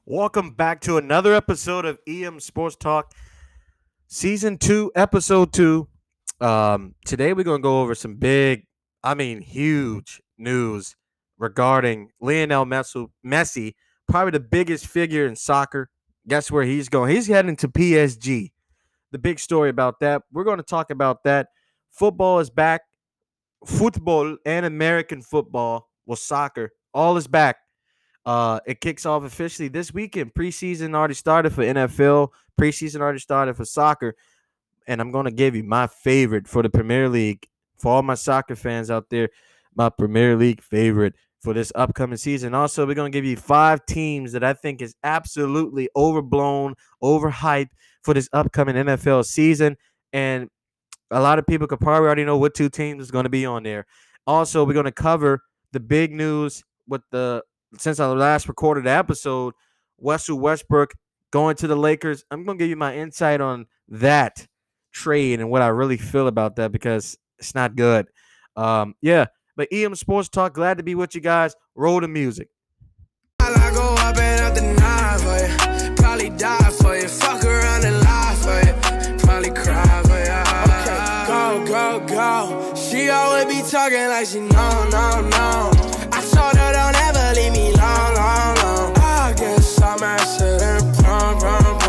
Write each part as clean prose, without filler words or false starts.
Welcome back to another episode of EM Sports Talk, Season 2, Episode 2. Today we're going to go over some huge news regarding Lionel Messi, probably the biggest figure in soccer. Guess where he's going? He's heading to PSG. The big story about that. We're going to talk about that. Football is back. Football and American football, soccer, all is back. It kicks off officially this weekend. Preseason already started for NFL. Preseason already started for soccer. And I'm going to give you my favorite for the Premier League. For all my soccer fans out there, my Premier League favorite for this upcoming season. Also, we're going to give you 5 teams that I think is absolutely overblown, overhyped for this upcoming NFL season. And a lot of people could probably already know what 2 teams is going to be on there. Also, we're going to cover the big news since I last recorded the episode, Russell Westbrook going to the Lakers. I'm going to give you my insight on that trade and what I really feel about that because it's not good. But EM Sports Talk, glad to be with you guys. Roll the music. I go up and up the night for you. Probably die for you. Fuck around and lie for you. Probably cry for you. Okay, go. She always be talking like she no. I told her don't ever leave me long. I guess I'm accident prone.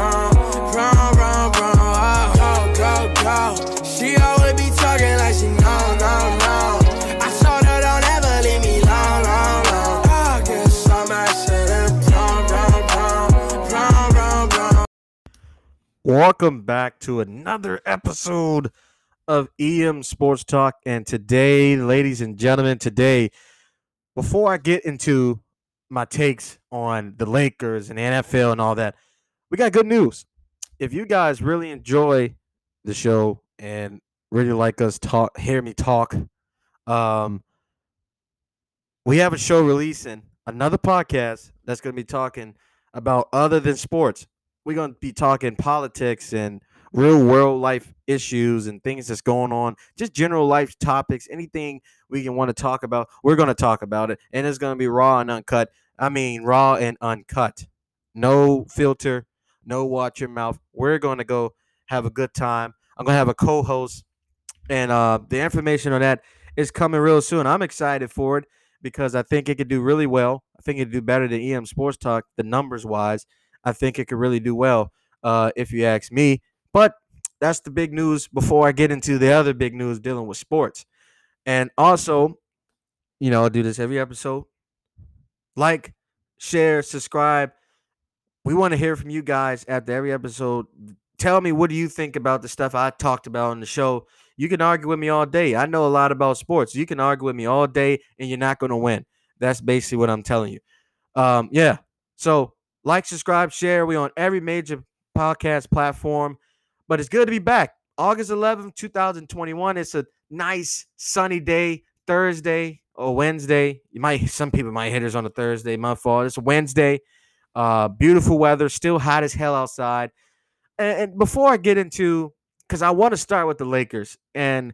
Go. She always be talking like she no. I told her don't ever leave me long. I guess I'm accident prone. Welcome back to another episode of EM Sports Talk. And today, ladies and gentlemen, before I get into my takes on the Lakers and the NFL and all that, we got good news. If you guys really enjoy the show and really like us hear me talk, we have a show releasing another podcast that's going to be talking about other than sports. We're going to be talking politics and real world life issues and things that's going on, just general life topics, anything we can want to talk about, we're going to talk about it. And it's going to be raw and uncut. Raw and uncut. No filter, no watch your mouth. We're going to go have a good time. I'm going to have a co-host, and the information on that is coming real soon. I'm excited for it because I think it could do really well. I think it could do better than EM Sports Talk, the numbers-wise. I think it could really do well if you ask me. But that's the big news before I get into the other big news dealing with sports. And also, I do this every episode. Like, share, subscribe. We want to hear from you guys after every episode. Tell me, what do you think about the stuff I talked about on the show? You can argue with me all day. I know a lot about sports. You can argue with me all day, and you're not going to win. That's basically what I'm telling you. So like, subscribe, share. We on every major podcast platform. But it's good to be back. August 11th, 2021. It's a nice sunny day, Thursday or Wednesday. Some people might hit us on a Thursday. My fault. It's a Wednesday. Beautiful weather. Still hot as hell outside. And before I get into, because I want to start with the Lakers, and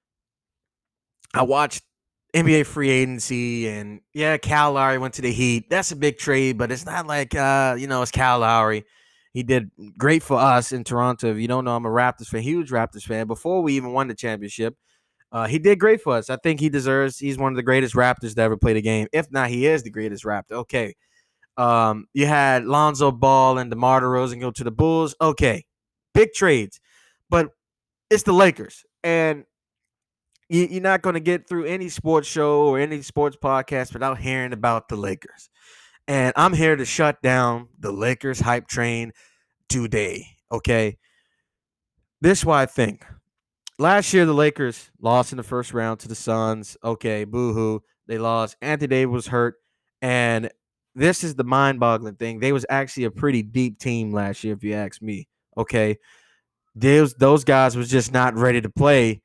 I watched NBA free agency, and Kyle Lowry went to the Heat. That's a big trade, but it's not like it's Kyle Lowry. He did great for us in Toronto. If you don't know, I'm a Raptors fan, huge Raptors fan. Before we even won the championship, he did great for us. I think he's one of the greatest Raptors to ever play the game. If not, he is the greatest Raptor. Okay. You had Lonzo Ball and DeMar DeRozan go to the Bulls. Okay. Big trades. But it's the Lakers. And you're not going to get through any sports show or any sports podcast without hearing about the Lakers. And I'm here to shut down the Lakers hype train today, okay? This is why I think. Last year, the Lakers lost in the first round to the Suns. Okay, boo-hoo. They lost. Anthony Davis was hurt. And this is the mind-boggling thing. They was actually a pretty deep team last year, if you ask me, okay? Those guys was just not ready to play,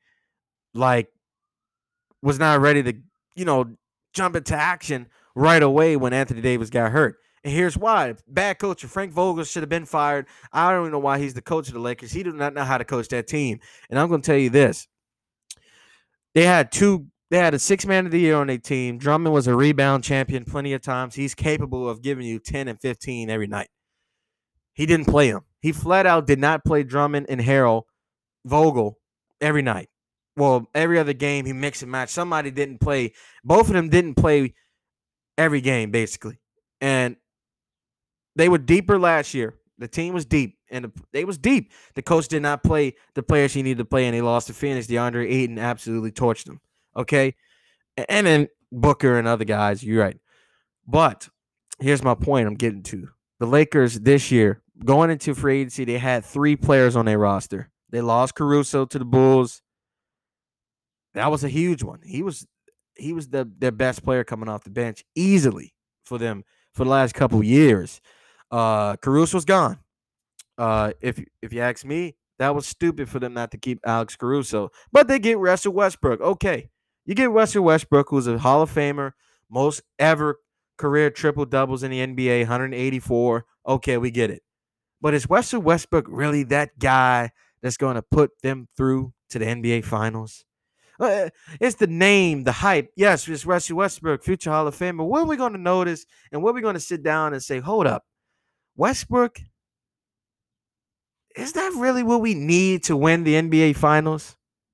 was not ready to, jump into action right away when Anthony Davis got hurt. And here's why. Bad coach. Frank Vogel should have been fired. I don't even know why he's the coach of the Lakers. He did not know how to coach that team. And I'm going to tell you this. They had 2 They had a six-man of the year on their team. Drummond was a rebound champion plenty of times. He's capable of giving you 10 and 15 every night. He didn't play him. He flat out did not play Drummond and Harrell Vogel every night. Well, every other game he mixed and matched. Somebody didn't play. Both of them didn't play every game, basically. And they were deeper last year. The team was deep, and they was deep. The coach did not play the players he needed to play, and they lost to Phoenix. DeAndre Ayton absolutely torched them. Okay? And then Booker and other guys, you're right. But here's my point I'm getting to. The Lakers this year, going into free agency, they had 3 players on their roster. They lost Caruso to the Bulls. That was a huge one. He was their best player coming off the bench easily for them for the last couple years. Caruso's gone. If you ask me, that was stupid for them not to keep Alex Caruso. But they get Russell Westbrook. Okay. You get Russell Westbrook, who's a Hall of Famer, most ever career triple doubles in the NBA, 184. Okay, we get it. But is Russell Westbrook really that guy that's going to put them through to the NBA Finals? It's the name, the hype. Yes, it's Russell Westbrook, future Hall of Famer. What are we going to notice, and what are we going to sit down and say, hold up, Westbrook, is that really what we need to win the NBA Finals?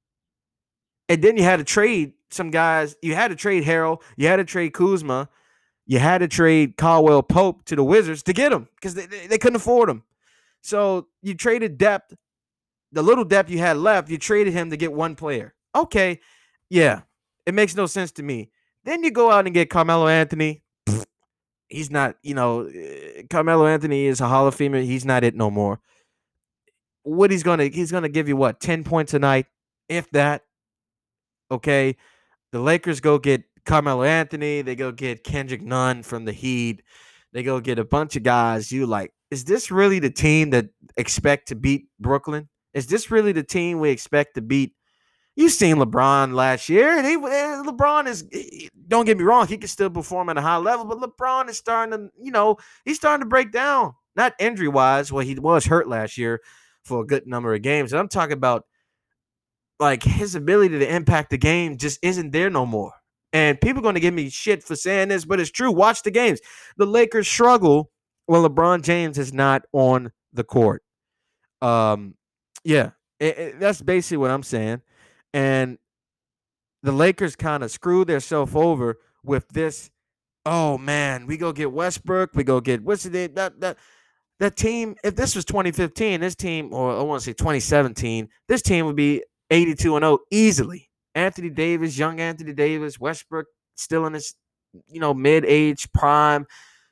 And then you had to trade some guys. You had to trade Harrell. You had to trade Kuzma. You had to trade Caldwell Pope to the Wizards to get him because they couldn't afford him. So you traded depth. The little depth you had left, you traded him to get one player. Okay, yeah, it makes no sense to me. Then you go out and get Carmelo Anthony. He's not, Carmelo Anthony is a Hall of Famer. He's not it no more. What he's gonna give you 10 points a night, if that. Okay, the Lakers go get Carmelo Anthony. They go get Kendrick Nunn from the Heat. They go get a bunch of guys. You like, is this really the team that expect to beat Brooklyn? Is this really the team we expect to beat? You've seen LeBron last year. LeBron is, don't get me wrong, he can still perform at a high level, but LeBron is starting to, he's starting to break down. Not injury-wise. Well, he was hurt last year for a good number of games. And I'm talking about, like, his ability to impact the game just isn't there no more. And people are going to give me shit for saying this, but it's true. Watch the games. The Lakers struggle when LeBron James is not on the court. Yeah, that's basically what I'm saying. And the Lakers kind of screwed themselves over with this. Oh man, we go get Westbrook. We go get what's the name? That team. If this was 2015, this team, or I want to say 2017, this team would be 82-0 easily. Anthony Davis, young Anthony Davis, Westbrook still in his mid-age prime.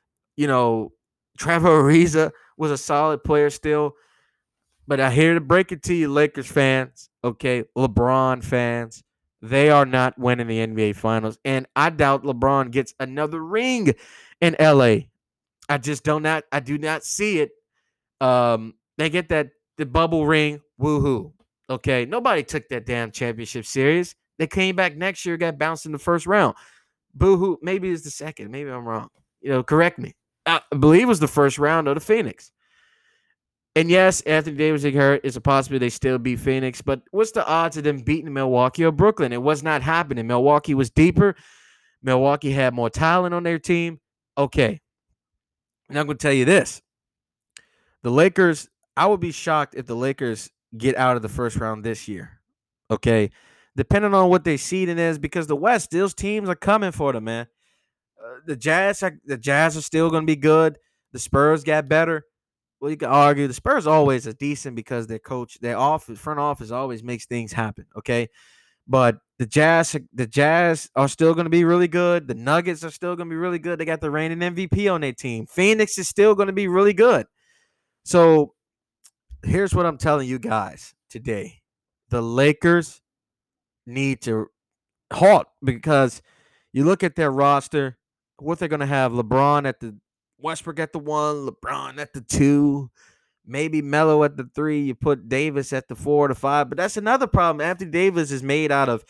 Trevor Ariza was a solid player still. But I here to break it to you, Lakers fans, okay, LeBron fans, they are not winning the NBA Finals. And I doubt LeBron gets another ring in LA. I do not see it. They get the bubble ring, woohoo. Okay, nobody took that damn championship serious. They came back next year, got bounced in the first round. Boo-hoo, maybe it's the second. Maybe I'm wrong. Correct me. I believe it was the first round of the Phoenix. And yes, Anthony Davis is hurt. It's a possibility they still beat Phoenix. But what's the odds of them beating Milwaukee or Brooklyn? It was not happening. Milwaukee was deeper. Milwaukee had more talent on their team. Okay. And I'm going to tell you this. The Lakers, I would be shocked if the Lakers get out of the first round this year. Okay. Depending on what their seeding is, because the West, those teams are coming for them, man. The Jazz are still going to be good. The Spurs got better. Well, you can argue the Spurs always are decent because their coach, front office always makes things happen. Okay. But the Jazz are still going to be really good. The Nuggets are still going to be really good. They got the reigning MVP on their team. Phoenix is still going to be really good. So here's what I'm telling you guys today. The Lakers need to halt because you look at their roster, what they're going to have, LeBron at the Westbrook at the 1, LeBron at the 2, maybe Melo at the 3. You put Davis at the 4 or the 5. But that's another problem. Anthony Davis is made out of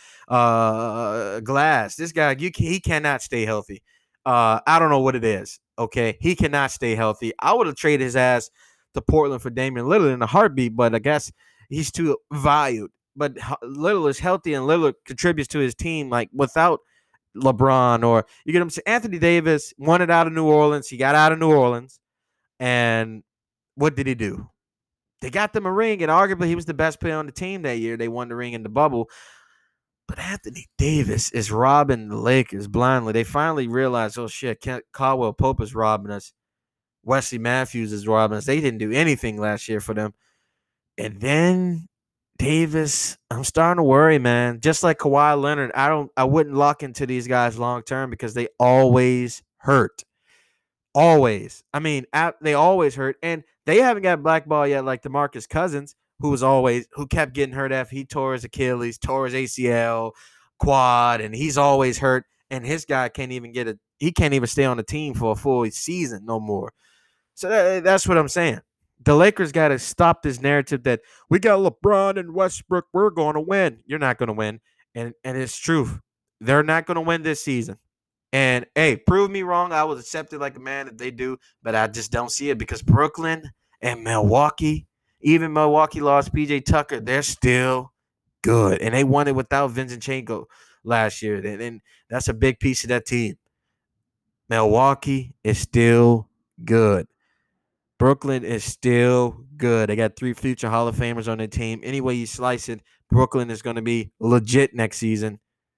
glass. This guy, he cannot stay healthy. I don't know what it is. Okay, he cannot stay healthy. I would have traded his ass to Portland for Damian Lillard in a heartbeat, but I guess he's too valued. but Lillard is healthy and Lillard contributes to his team like without LeBron, or you get him. Anthony Davis wanted out of New Orleans. He got out of New Orleans, and what did he do? They got them a ring, and arguably he was the best player on the team that year. They won the ring in the bubble. But Anthony Davis is robbing the Lakers blindly. They finally realized, oh shit, Caldwell Pope is robbing us. Wesley Matthews is robbing us. They didn't do anything last year for them. And then Davis, I'm starting to worry, man. Just like Kawhi Leonard, I wouldn't lock into these guys long term because they always hurt. Always. I mean, they always hurt, and they haven't got blackball yet, like DeMarcus Cousins, who kept getting hurt after he tore his Achilles, tore his ACL, quad, and he's always hurt. And his guy can't even stay on the team for a full season no more. So that's what I'm saying. The Lakers got to stop this narrative that we got LeBron and Westbrook, we're going to win. You're not going to win, and it's true. They're not going to win this season. And, hey, prove me wrong. I would accept it like a man if they do, but I just don't see it because Brooklyn and Milwaukee, even Milwaukee lost P.J. Tucker, they're still good. And they won it without Vincenzo last year. And that's a big piece of that team. Milwaukee is still good. Brooklyn is still good. They got 3 future Hall of Famers on their team. Any way you slice it, Brooklyn is going to be legit next season.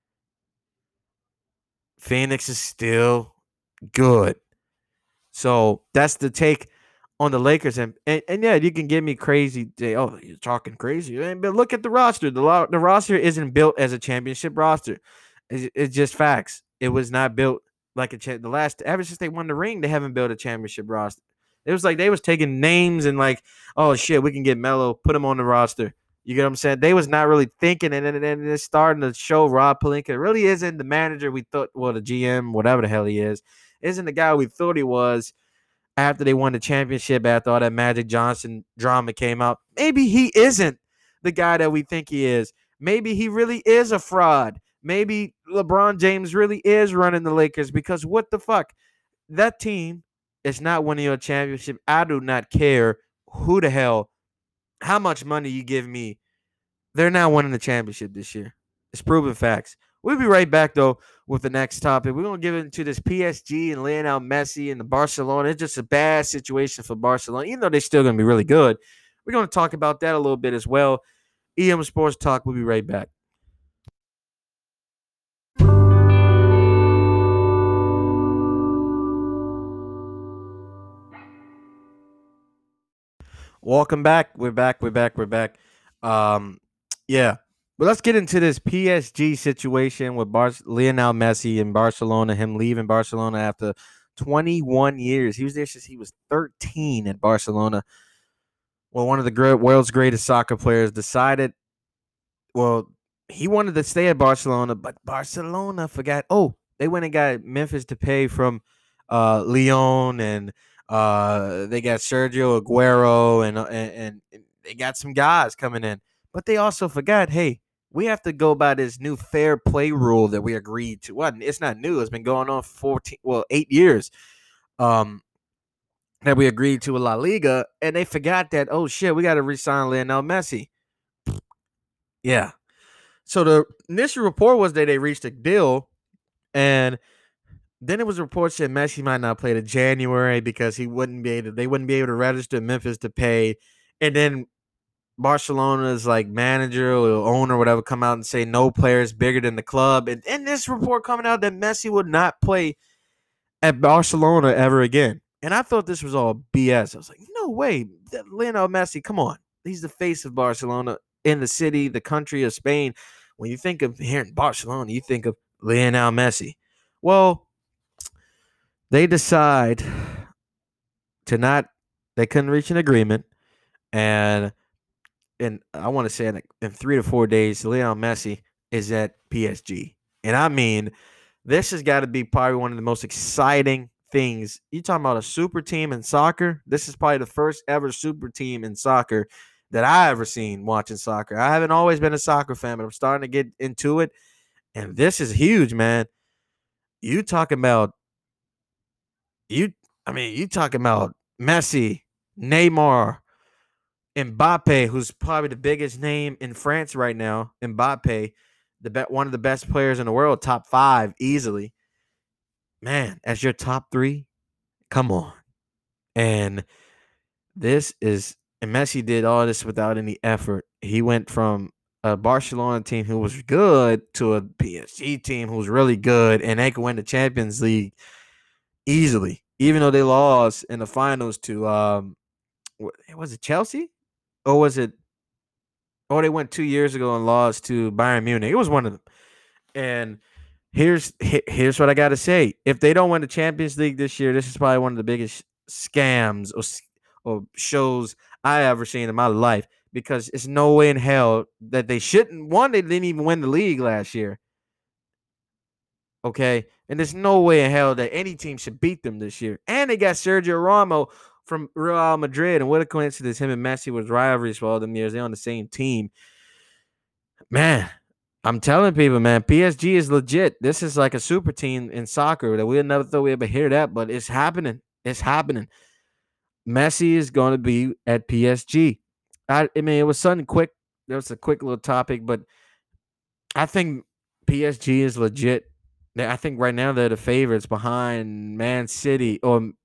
Phoenix is still good. So that's the take on the Lakers. And yeah, you can give me crazy. Oh, you're talking crazy. But look at the roster. The roster isn't built as a championship roster. It's just facts. It was not built like ever since they won the ring, they haven't built a championship roster. It was like they was taking names and like, oh shit, we can get Melo, put him on the roster. You get what I'm saying? They was not really thinking, and then it's starting to show Rob Pelinka really isn't the manager we thought, well, the GM, whatever the hell he is, isn't the guy we thought he was after they won the championship, after all that Magic Johnson drama came out. Maybe he isn't the guy that we think he is. Maybe he really is a fraud. Maybe LeBron James really is running the Lakers because what the fuck? That team is not winning a championship. I do not care who the hell, how much money you give me. They're not winning the championship this year. It's proven facts. We'll be right back, though, with the next topic. We're going to get into this PSG and Lionel Messi and the Barcelona. It's just a bad situation for Barcelona, even though they're still going to be really good. We're going to talk about that a little bit as well. EM Sports Talk. We'll be right back. Welcome back. We're back. Yeah. But let's get into this PSG situation with Lionel Messi in Barcelona, him leaving Barcelona after 21 years. He was there since he was 13 at Barcelona. Well, one of the world's greatest soccer players decided, well, he wanted to stay at Barcelona, but Barcelona forgot. Oh, they went and got Memphis Depay from Lyon, and they got Sergio Aguero, and they got some guys coming in. But they also forgot, hey, we have to go by this new fair play rule that we agreed to. Well, it's not new. It's been going on for 8 years that we agreed to with La Liga. And they forgot that, oh, shit, we got to re-sign Lionel Messi. Yeah. So the initial report was that they reached a deal, and then it was reports that Messi might not play to January because they wouldn't be able to register Memphis Depay. And then Barcelona's like manager or owner or whatever come out and say no player is bigger than the club. And this report coming out that Messi would not play at Barcelona ever again. And I thought this was all BS. I was like, no way. Lionel Messi, come on. He's the face of Barcelona in the city, the country of Spain. When you think of here in Barcelona, you think of Lionel Messi. Well, they decide they couldn't reach an agreement. And I want to say in 3 to 4 days, Lionel Messi is at PSG. And I mean, this has got to be probably one of the most exciting things. You talking about a super team in soccer? This is probably the first ever super team in soccer that I ever seen watching soccer. I haven't always been a soccer fan, but I'm starting to get into it. And this is huge, man. You talking about Messi, Neymar, Mbappe, who's probably the biggest name in France right now. Mbappe, one of the best players in the world, top 5 easily. Man, as your top 3, come on. And Messi did all this without any effort. He went from a Barcelona team who was good to a PSG team who's really good, and they could win the Champions League easily, even though they lost in the finals to was it Chelsea, or was it? Oh, they went 2 years ago and lost to Bayern Munich. It was one of them. And here's what I got to say: if they don't win the Champions League this year, this is probably one of the biggest scams or shows I ever seen in my life, because it's no way in hell that they shouldn't. One, they didn't even win the league last year. Okay. And there's no way in hell that any team should beat them this year. And they got Sergio Ramos from Real Madrid. And what a coincidence. Him and Messi was rivalries for all them years. They're on the same team. Man, I'm telling people, man, PSG is legit. This is like a super team in soccer that we'll never thought we'd ever hear that, but it's happening. It's happening. Messi is going to be at PSG. I mean, it was something quick. There was a quick little topic, but I think PSG is legit. I think right now they're the favorites behind Man City,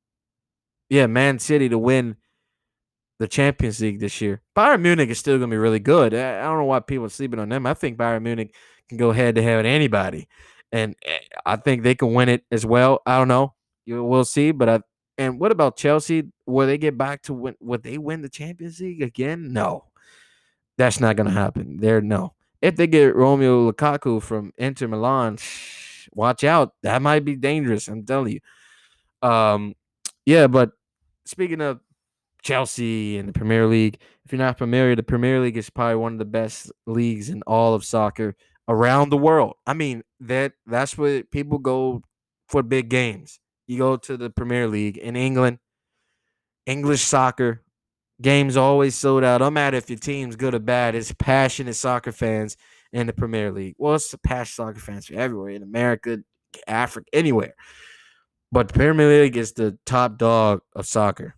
Man City to win the Champions League this year. Bayern Munich is still going to be really good. I don't know why people are sleeping on them. I think Bayern Munich can go head to head with anybody, and I think they can win it as well. I don't know. We'll see. And what about Chelsea? Will they get back to would they win the Champions League again? No, that's not going to happen. No. If they get Romelu Lukaku from Inter Milan, watch out. That might be dangerous. I'm telling you. Yeah, but speaking of Chelsea and the Premier League, if you're not familiar, the Premier League is probably one of the best leagues in all of soccer around the world. I mean, that's where people go for big games. You go to the Premier League in England, English soccer, games always sold out. No matter if your team's good or bad, it's passionate soccer fans in the Premier League. Well, it's passionate soccer fans for everywhere, in America, Africa, anywhere. But the Premier League is the top dog of soccer.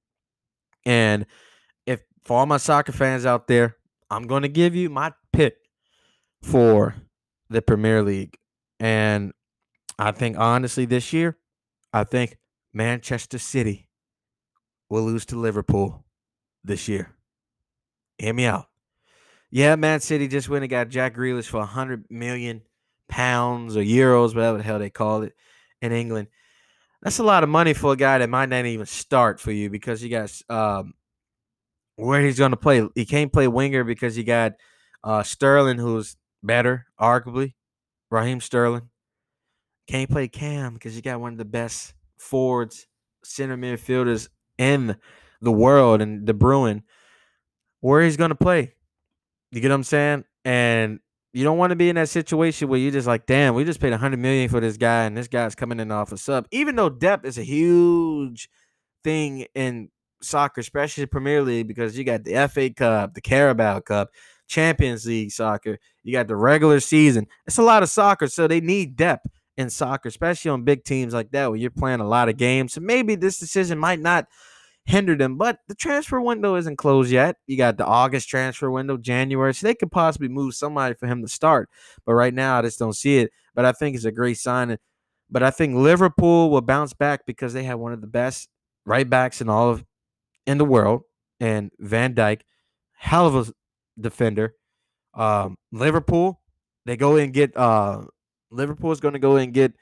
And if for all my soccer fans out there, I'm going to give you my pick for the Premier League. And I think, honestly, this year, I think Manchester City will lose to Liverpool this year. Hear me out. Yeah, Man City just went and got Jack Grealish for £100 million or euros, whatever the hell they call it, in England. That's a lot of money for a guy that might not even start for you, because you got where he's going to play. He can't play winger because you got Sterling, who's better, arguably. Raheem Sterling. Can't play Cam because you got one of the best forwards, center midfielders in the world, and De Bruyne. Where he's going to play. You get what I'm saying? And you don't want to be in that situation where you're just like, damn, we just paid $100 million for this guy, and this guy's coming in off a sub. Even though depth is a huge thing in soccer, especially the Premier League, because you got the FA Cup, the Carabao Cup, Champions League soccer. You got the regular season. It's a lot of soccer, so they need depth in soccer, especially on big teams like that where you're playing a lot of games. So maybe this decision might not hinder them, but the transfer window isn't closed yet. You got the August transfer window, January, so they could possibly move somebody for him to start. But right now, I just don't see it. But I think it's a great sign. But I think Liverpool will bounce back because they have one of the best right backs in the world, and Van Dijk, hell of a defender. Liverpool, they go and get Liverpool's going to go and get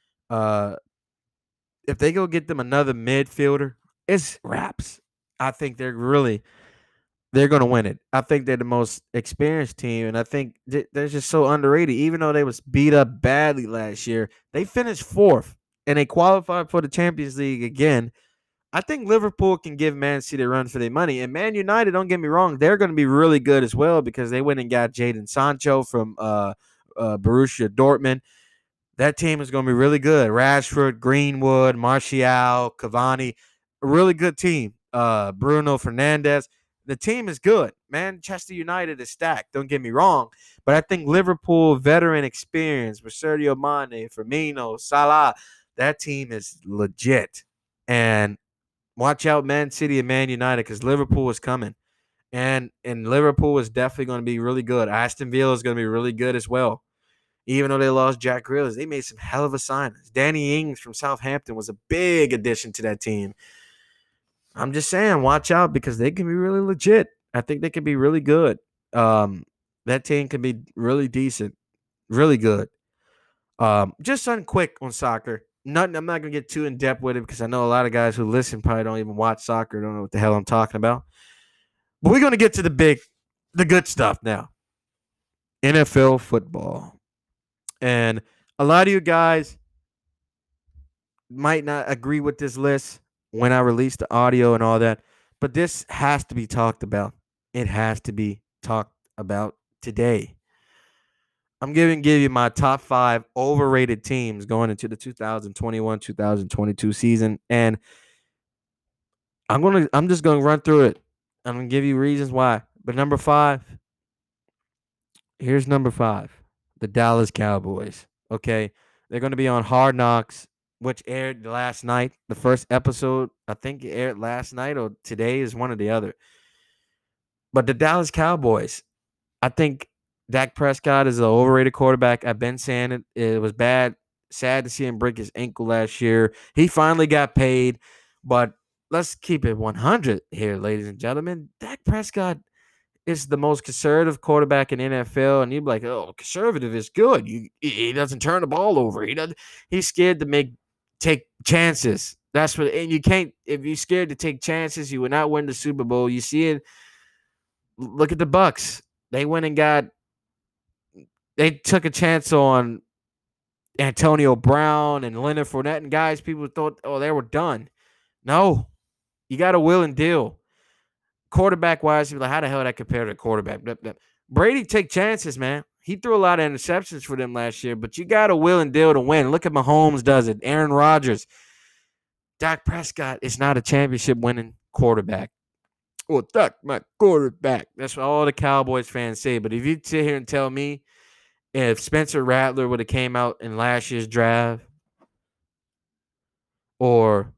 if they go get them another midfielder, it's wraps. I think they're going to win it. I think they're the most experienced team, and I think they're just so underrated. Even though they was beat up badly last year, they finished 4th, and they qualified for the Champions League again. I think Liverpool can give Man City a run for their money. And Man United, don't get me wrong, they're going to be really good as well, because they went and got Jadon Sancho from Borussia Dortmund. That team is going to be really good. Rashford, Greenwood, Martial, Cavani, a really good team. Bruno Fernandes. The team is good. Manchester United is stacked, don't get me wrong. But I think Liverpool veteran experience with Sadio Mane, Firmino, Salah, that team is legit. And watch out Man City and Man United, because Liverpool is coming. And Liverpool is definitely going to be really good. Aston Villa is going to be really good as well. Even though they lost Jack Grealish, they made some hell of a signings. Danny Ings from Southampton was a big addition to that team. I'm just saying, watch out because they can be really legit. I think they can be really good. That team can be really decent, really good. Just something quick on soccer. Nothing. I'm not gonna get too in depth with it because I know a lot of guys who listen probably don't even watch soccer. Don't know what the hell I'm talking about. But we're gonna get to the good stuff now. NFL football, and a lot of you guys might not agree with this list when I release the audio and all that, but this has to be talked about. It has to be talked about today. I'm going to give you my top 5 overrated teams going into the 2021-2022 season, and I'm just going to run through it. I'm going to give you reasons why. But number 5, here's number 5, the Dallas Cowboys. Okay, they're going to be on Hard Knocks, which aired last night. The first episode, I think it aired last night or today, is one or the other. But the Dallas Cowboys, I think Dak Prescott is an overrated quarterback. I've been saying it. It was sad to see him break his ankle last year. He finally got paid, but let's keep it 100 here, ladies and gentlemen. Dak Prescott is the most conservative quarterback in NFL, and you'd be like, "Oh, conservative is good. He doesn't turn the ball over. He's scared to take chances. That's what. And you can't. If you're scared to take chances, you will not win the Super Bowl. You see it. Look at the Bucks. They went and they took a chance on Antonio Brown and Leonard Fournette and guys people thought, oh, they were done. No, you got to will and deal. Quarterback wise, you're like, how the hell did I compare to quarterback? Brady take chances, man. He threw a lot of interceptions for them last year, but you got to will and deal to win. Look at Mahomes does it. Aaron Rodgers. Dak Prescott is not a championship winning quarterback. Well, Dak, my quarterback. That's what all the Cowboys fans say. But if you sit here and tell me if Spencer Rattler would have came out in last year's draft, or,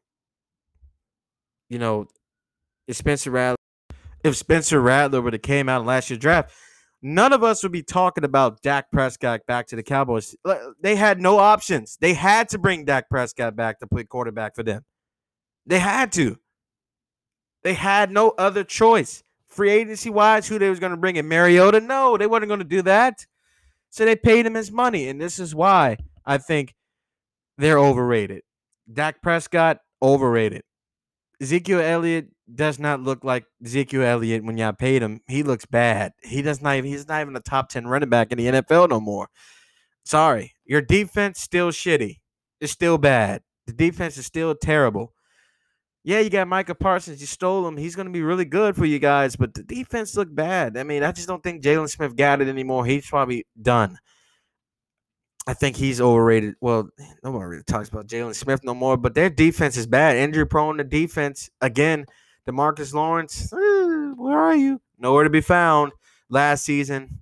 if Spencer Rattler would have came out in last year's draft, none of us would be talking about Dak Prescott back to the Cowboys. They had no options. They had to bring Dak Prescott back to play quarterback for them. They had to. They had no other choice. Free agency-wise, who they was going to bring in? Mariota? No, they weren't going to do that. So they paid him his money, and this is why I think they're overrated. Dak Prescott, overrated. Ezekiel Elliott does not look like Ezekiel Elliott when y'all paid him. He looks bad. He's not even a top 10 running back in the NFL no more. Sorry. Your defense still shitty. It's still bad. The defense is still terrible. Yeah, you got Micah Parsons. You stole him. He's going to be really good for you guys, but the defense looked bad. I mean, I just don't think Jalen Smith got it anymore. He's probably done. I think he's overrated. Well, nobody really talks about Jalen Smith no more, but their defense is bad. Injury-prone the defense. Again, DeMarcus Lawrence, where are you? Nowhere to be found last season.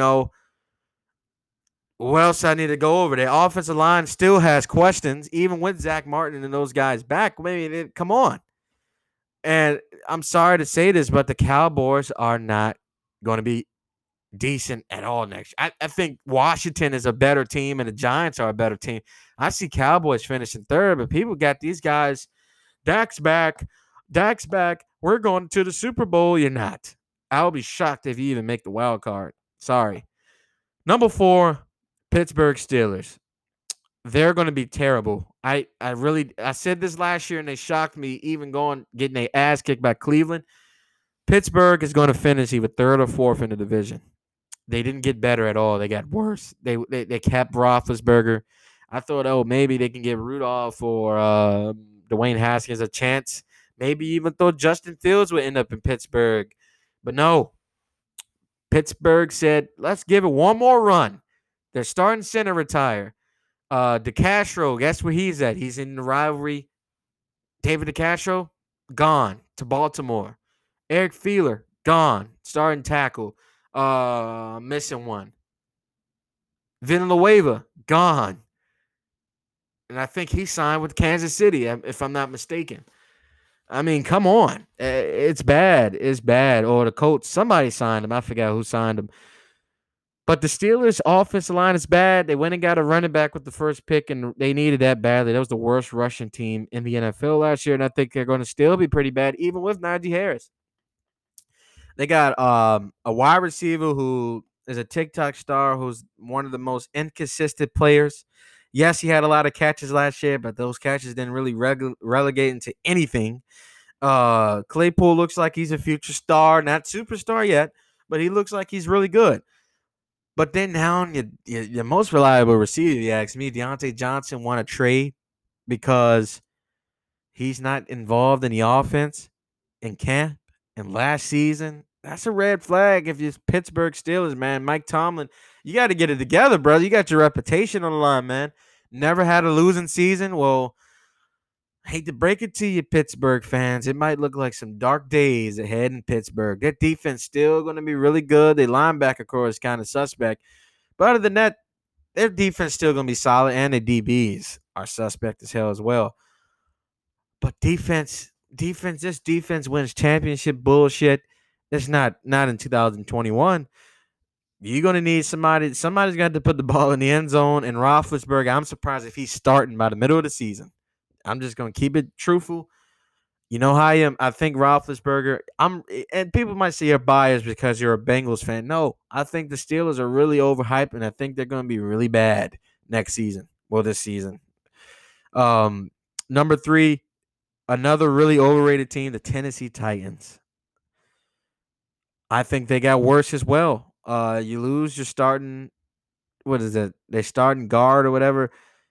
What else I need to go over? The offensive line still has questions, even with Zach Martin and those guys back. Come on. And I'm sorry to say this, but the Cowboys are not going to be decent at all next year. I think Washington is a better team and the Giants are a better team. I see Cowboys finishing third, but people got these guys. Dak's back. We're going to the Super Bowl. You're not. I'll be shocked if you even make the wild card. Sorry. Number 4, Pittsburgh Steelers. They're going to be terrible. I said this last year and they shocked me, even getting their ass kicked by Cleveland. Pittsburgh is going to finish either third or fourth in the division. They didn't get better at all. They got worse. They kept Roethlisberger. I thought, maybe they can give Rudolph or Dwayne Haskins a chance. Maybe even thought Justin Fields would end up in Pittsburgh. But no. Pittsburgh said, let's give it one more run. Their starting center retire. DeCastro, guess where he's at? He's in the rivalry. David DeCastro, gone to Baltimore. Eric Fiedler, gone. Starting tackle. Missing one. Villanueva, gone. And I think he signed with Kansas City, if I'm not mistaken. I mean, come on. It's bad. It's bad. Or the Colts, somebody signed him. I forgot who signed him. But the Steelers' offensive line is bad. They went and got a running back with the first pick, and they needed that badly. That was the worst rushing team in the NFL last year, and I think they're going to still be pretty bad, even with Najee Harris. They got a wide receiver who is a TikTok star who's one of the most inconsistent players. Yes, he had a lot of catches last year, but those catches didn't really relegate into anything. Claypool looks like he's a future star, not superstar yet, but he looks like he's really good. But then now your most reliable receiver, you ask me, Deontay Johnson, want to trade because he's not involved in the offense in camp and last season. That's a red flag if you're Pittsburgh Steelers, man. Mike Tomlin, you got to get it together, brother. You got your reputation on the line, man. Never had a losing season. Well, I hate to break it to you, Pittsburgh fans. It might look like some dark days ahead in Pittsburgh. Their defense still going to be really good. Their linebacker core is kind of suspect. But other than that, their defense still going to be solid, and the DBs are suspect as hell as well. But this defense wins championship bullshit. It's not in 2021. You're going to need somebody. Somebody's got to put the ball in the end zone. And Roethlisberger, I'm surprised if he's starting by the middle of the season. I'm just going to keep it truthful. You know how I am. I think Roethlisberger, and people might say you're biased because you're a Bengals fan. No, I think the Steelers are really overhyped, and I think they're going to be really bad next season. Well, this season. Number 3, another really overrated team, the Tennessee Titans. I think they got worse as well. You lose your starting, what is it? They starting guard or whatever.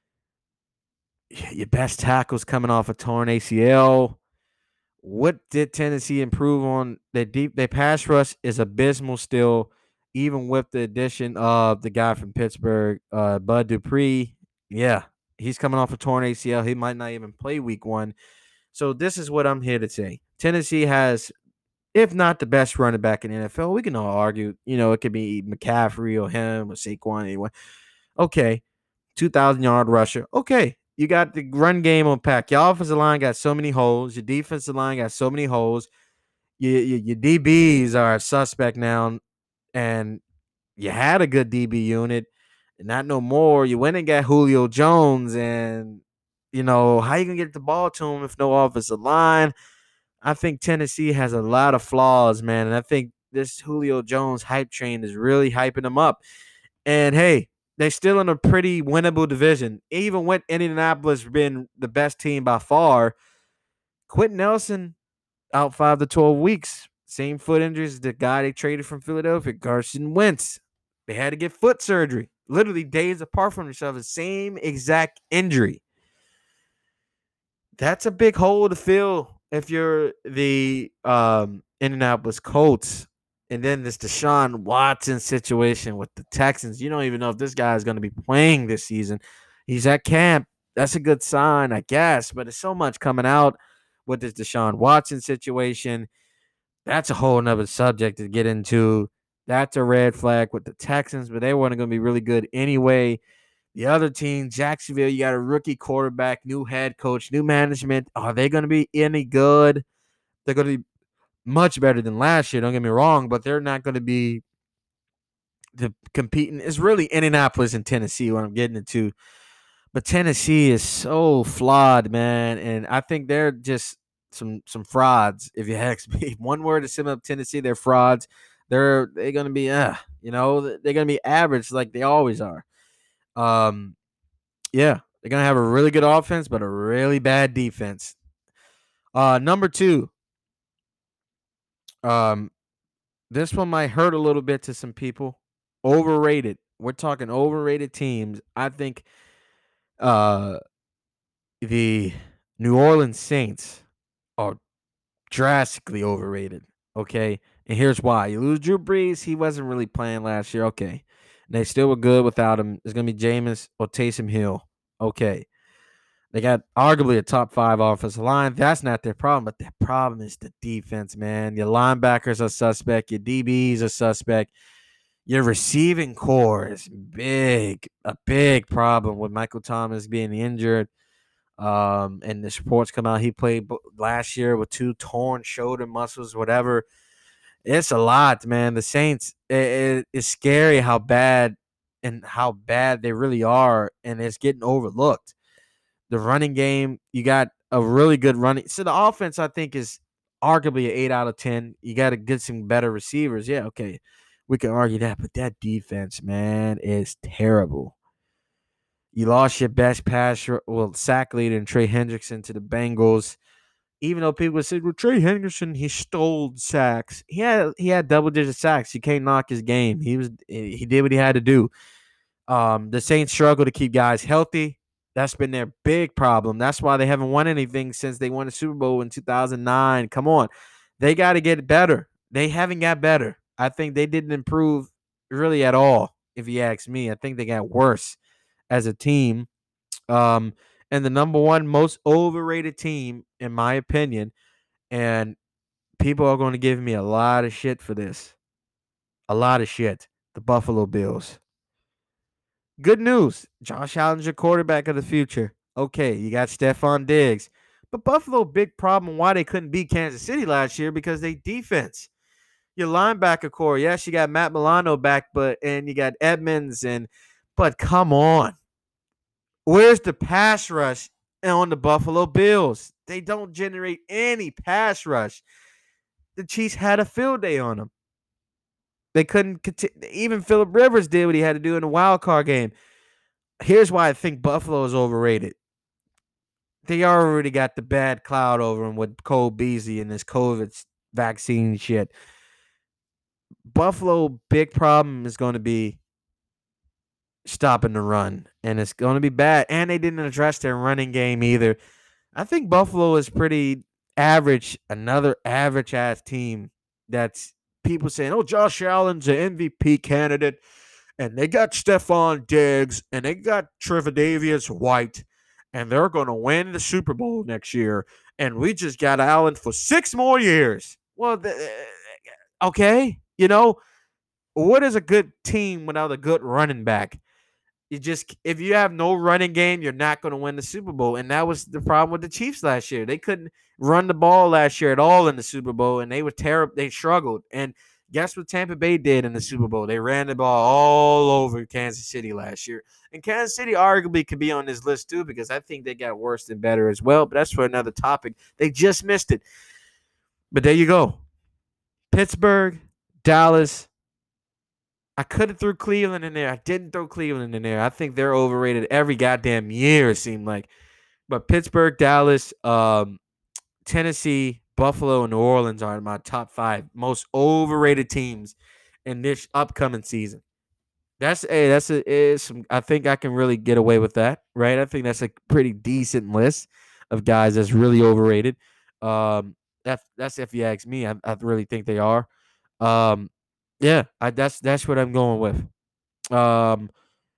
Your best tackle's coming off a torn ACL. What did Tennessee improve on? Their pass rush is abysmal still, even with the addition of the guy from Pittsburgh, Bud Dupree. Yeah, he's coming off a torn ACL. He might not even play week 1. So this is what I'm here to say. Tennessee has, if not the best running back in the NFL, we can all argue, it could be McCaffrey or him or Saquon anyway. Okay, 2,000-yard rusher. Okay, you got the run game on pack. Your offensive line got so many holes. Your defensive line got so many holes. Your DBs are a suspect now, and you had a good DB unit, and not no more. You went and got Julio Jones, and, how you going to get the ball to him if no offensive line? I think Tennessee has a lot of flaws, man, and I think this Julio Jones hype train is really hyping them up. And, hey, they're still in a pretty winnable division. Even with Indianapolis being the best team by far, Quentin Nelson out 5 to 12 weeks. Same foot injuries as the guy they traded from Philadelphia, Carson Wentz. They had to get foot surgery. Literally days apart from each other. Same exact injury. That's a big hole to fill if you're the Indianapolis Colts. And then this Deshaun Watson situation with the Texans. You don't even know if this guy is going to be playing this season. He's at camp. That's a good sign, I guess. But there's so much coming out with this Deshaun Watson situation. That's a whole nother subject to get into. That's a red flag with the Texans, but they weren't going to be really good anyway. The other team, Jacksonville, you got a rookie quarterback, new head coach, new management. Are they going to be any good? They're going to be much better than last year, don't get me wrong, but they're not going to be competing. It's really Indianapolis and Tennessee what I'm getting into. But Tennessee is so flawed, man, and I think they're just some frauds. If you ask me, one word to sum up Tennessee, they're frauds. They're going to be, they're going to be average like they always are. Yeah, they're going to have a really good offense, but a really bad defense. Number 2. This one might hurt a little bit to some people. Overrated. We're talking overrated teams. I think the New Orleans Saints are drastically overrated. Okay, and here's why. You lose Drew Brees. He wasn't really playing last year. Okay, and they still were good without him. It's gonna be Jameis or Taysom Hill. Okay. They got arguably a top 5 offensive line. That's not their problem, but their problem is the defense, man. Your linebackers are suspect. Your DBs are suspect. Your receiving core is a big problem with Michael Thomas being injured. And the reports come out he played last year with 2 torn shoulder muscles, whatever. It's a lot, man. The Saints, it's scary how bad they really are, and it's getting overlooked. The running game, you got a really good running. So the offense, I think, is arguably an 8 out of 10. You got to get some better receivers. Yeah, okay. We can argue that, but that defense, man, is terrible. You lost your best sack leader in Trey Hendrickson to the Bengals. Even though people said, well, Trey Hendrickson, he stole sacks. He had double-digit sacks. You can't knock his game. He did what he had to do. The Saints struggle to keep guys healthy. That's been their big problem. That's why they haven't won anything since they won the Super Bowl in 2009. Come on. They got to get better. They haven't got better. I think they didn't improve really at all, if you ask me. I think they got worse as a team. And the number one most overrated team, in my opinion, and people are going to give me a lot of shit for this. A lot of shit. The Buffalo Bills. Good news. Josh Allen's your quarterback of the future. Okay, you got Stephon Diggs. But Buffalo, big problem why they couldn't beat Kansas City last year because they defense. Your linebacker core, yes, you got Matt Milano back, and you got Edmonds, but come on. Where's the pass rush on the Buffalo Bills? They don't generate any pass rush. The Chiefs had a field day on them. They couldn't even Phillip Rivers did what he had to do in the wild card game. Here's why I think Buffalo is overrated. They already got the bad cloud over them with Cole Beasley and this COVID vaccine shit. Buffalo, big problem is going to be stopping the run, and it's going to be bad. And they didn't address their running game either. I think Buffalo is pretty average, another average-ass team that's people saying, oh, Josh Allen's an MVP candidate, and they got Stephon Diggs, and they got Tre'Davious White, and they're going to win the Super Bowl next year, and we just got Allen for 6 more years. Well, okay, what is a good team without a good running back? If you have no running game, you're not going to win the Super Bowl. And that was the problem with the Chiefs last year. They couldn't run the ball last year at all in the Super Bowl, and they were terrible. They struggled. And guess what Tampa Bay did in the Super Bowl? They ran the ball all over Kansas City last year. And Kansas City arguably could be on this list too because I think they got worse than better as well. But that's for another topic. They just missed it. But there you go. Pittsburgh, Dallas. I could have threw Cleveland in there. I didn't throw Cleveland in there. I think they're overrated every goddamn year, it seemed like. But Pittsburgh, Dallas, Tennessee, Buffalo, and New Orleans are my top 5 most overrated teams in this upcoming season. I think I can really get away with that, right? I think that's a pretty decent list of guys that's really overrated. That's if you ask me. I really think they are. Yeah, that's what I'm going with. I'm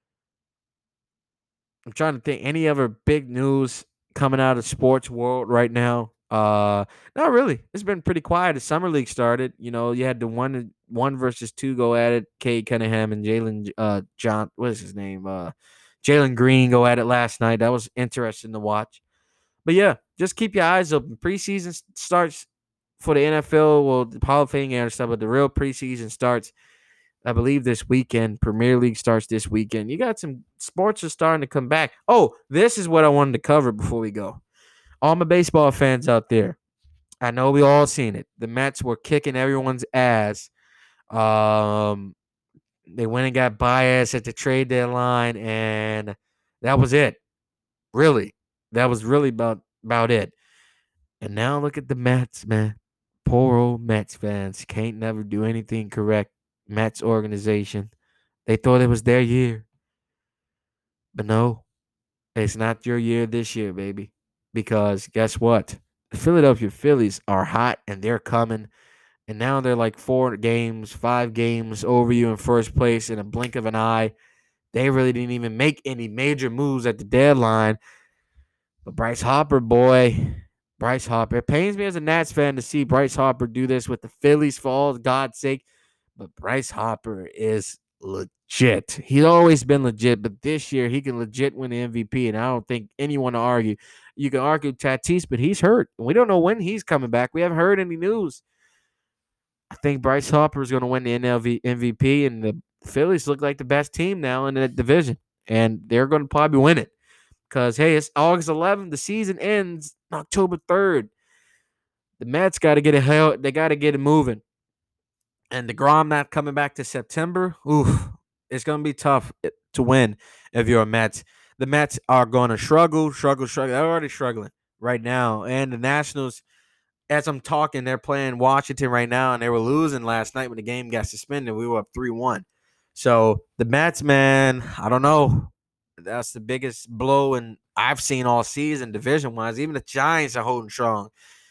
trying to think any other big news coming out of sports world right now. Not really. It's been pretty quiet. The summer league started. You had the 1 versus 2 go at it. Cade Cunningham and what is his name? Jalen Green go at it last night. That was interesting to watch. But yeah, just keep your eyes open. Preseason starts for the NFL, well, the Hall of Fame and stuff, but the real preseason starts, I believe, this weekend. Premier League starts this weekend. You got some sports are starting to come back. Oh, this is what I wanted to cover before we go. All my baseball fans out there, I know we all seen it. The Mets were kicking everyone's ass. They went and got Baez at the trade deadline, and that was it. Really, that was really about it. And now look at the Mets, man. Poor old Mets fans can't never do anything correct. Mets organization. They thought it was their year. But no, it's not your year this year, baby. Because guess what? The Philadelphia Phillies are hot and they're coming. And now they're like 5 games over you in first place in a blink of an eye. They really didn't even make any major moves at the deadline. But Bryce Harper, boy. Bryce Harper. It pains me as a Nats fan to see Bryce Harper do this with the Phillies for all God's sake. But Bryce Harper is legit. He's always been legit, but this year he can legit win the MVP, and I don't think anyone will argue. You can argue Tatis, but he's hurt. We don't know when he's coming back. We haven't heard any news. I think Bryce Harper is going to win the NL MVP, and the Phillies look like the best team now in that division, and they're going to probably win it because, hey, it's August 11th. The season ends October 3rd. The Mets got to get it. They got to get it moving. And DeGrom not coming back to September, it's going to be tough to win if you're a Mets. The Mets are going to struggle. They're already struggling right now. And the Nationals, as I'm talking, they're playing Washington right now, and they were losing last night when the game got suspended. We were up 3-1. So the Mets, man, I don't know. That's the biggest blow I've seen all season division-wise. Even the Giants are holding strong.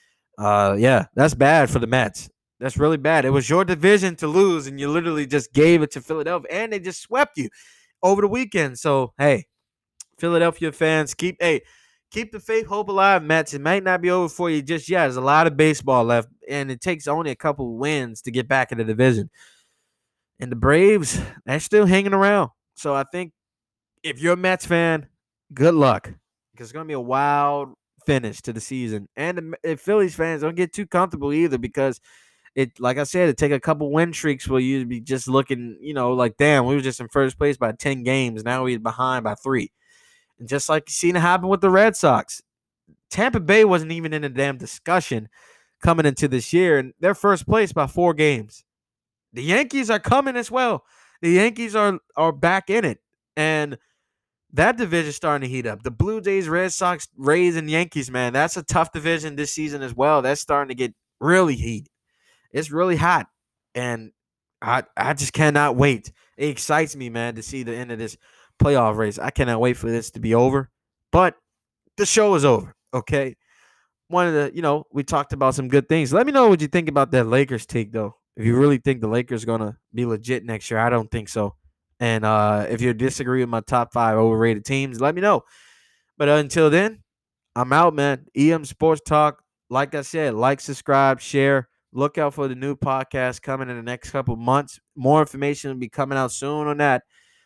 Yeah, that's bad for the Mets. That's really bad. It was your division to lose, and you literally just gave it to Philadelphia, and they just swept you over the weekend. So, hey, Philadelphia fans, keep the faith, hope alive, Mets. It might not be over for you just yet. There's a lot of baseball left, and it takes only a couple wins to get back in the division. And the Braves, they're still hanging around. So I think if you're a Mets fan, good luck, because it's going to be a wild finish to the season. And the Phillies fans, don't get too comfortable either, because like I said, it take a couple win streaks where you'd be just looking, like, damn, we were just in first place by 10 games. Now we're behind by 3. And just like you seen it happen with the Red Sox, Tampa Bay wasn't even in a damn discussion coming into this year, and they're first place by 4 games. The Yankees are coming as well. The Yankees are back in it, and that division's starting to heat up. The Blue Jays, Red Sox, Rays, and Yankees, man, that's a tough division this season as well. That's starting to get really heated. It's really hot, and I just cannot wait. It excites me, man, to see the end of this playoff race. I cannot wait for this to be over, but the show is over, okay? One of the, we talked about some good things. Let me know what you think about that Lakers take, though. If you really think the Lakers are going to be legit next year, I don't think so. And if you disagree with my top 5 overrated teams, let me know. But until then, I'm out, man. EM Sports Talk. Like I said, like, subscribe, share. Look out for the new podcast coming in the next couple months. More information will be coming out soon on that.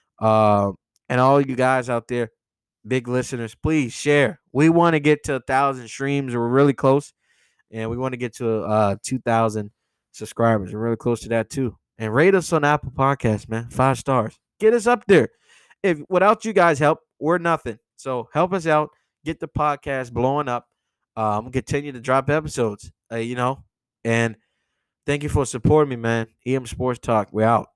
And all you guys out there, big listeners, please share. We want to get to 1,000 streams. We're really close. And we want to get to 2,000 subscribers. We're really close to that too. And rate us on Apple Podcasts, man. 5 stars. Get us up there. If without you guys' help, we're nothing. So help us out. Get the podcast blowing up. Continue to drop episodes. And thank you for supporting me, man. EM Sports Talk. We're out.